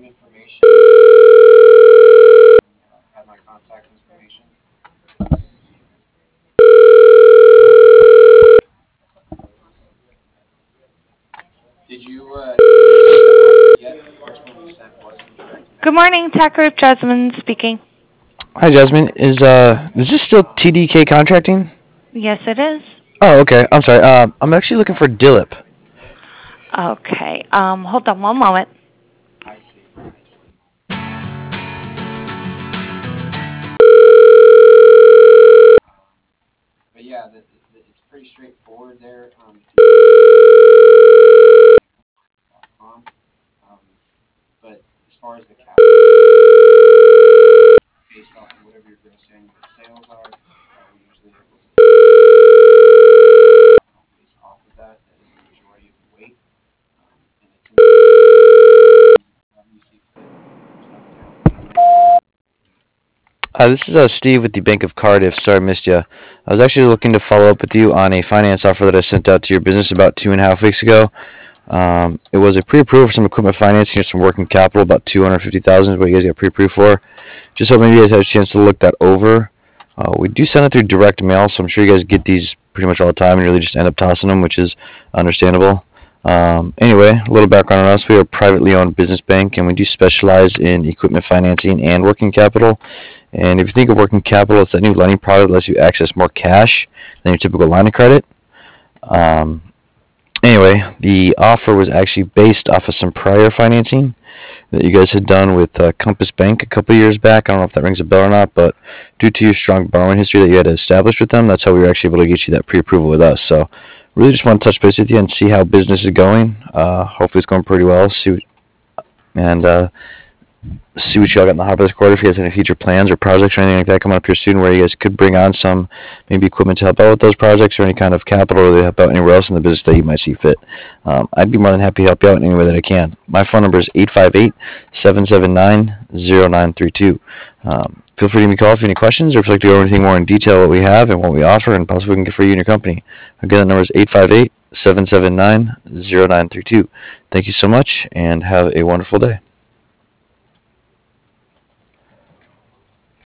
information. Have my contact information. Did you yet? The first one you sent wasn't direct Good mail. morning, Tech Group. Jasmine speaking. Hi, Jasmine. Is this still TDK Contracting? Yes, it is. Oh, okay. I'm sorry. I'm actually looking for Dillip. Okay. Hold on one moment. I see. I see. But yeah, it's pretty straightforward there. Um, but as far as the cap, based off of whatever your gross annual sales are, we usually able to based off of that. That is the majority of the weight, and it's you see fit. There's no down payment. This is Steve with the Bank of Cardiff. Sorry I missed you. I was actually looking to follow up with you on a finance offer that I sent out to your business about 2.5 weeks ago. It was a pre-approval for some equipment financing or some working capital, about 250,000 is what you guys got pre-approved for. Just hoping you guys had a chance to look that over. We do send it through direct mail, so I'm sure you guys get these pretty much all the time and really just end up tossing them, which is understandable. Anyway, a little background on us. We are a privately owned business bank, and we do specialize in equipment financing and working capital. And if you think of working capital, it's that new lending product that lets you access more cash than your typical line of credit. Um, anyway, the offer was actually based off of some prior financing that you guys had done with Compass Bank a couple of years back. I don't know if that rings a bell or not, but due to your strong borrowing history that you had established with them, that's how we were actually able to get you that pre-approval with us. So, really just want to touch base with you and see how business is going. Hopefully, it's going pretty well. And see what y'all got in the hopper this quarter. If you guys have any future plans or projects or anything like that coming up here soon, where you guys could bring on some maybe equipment to help out with those projects or any kind of capital to help out anywhere else in the business that you might see fit. I'd be more than happy to help you out in any way that I can. My phone number is 858-779-0932. Feel free to give me a call if you have any questions or if you'd like to go over anything more in detail what we have and what we offer and possibly we can get for you and your company. Again, that number is 858-779-0932. Thank you so much and have a wonderful day.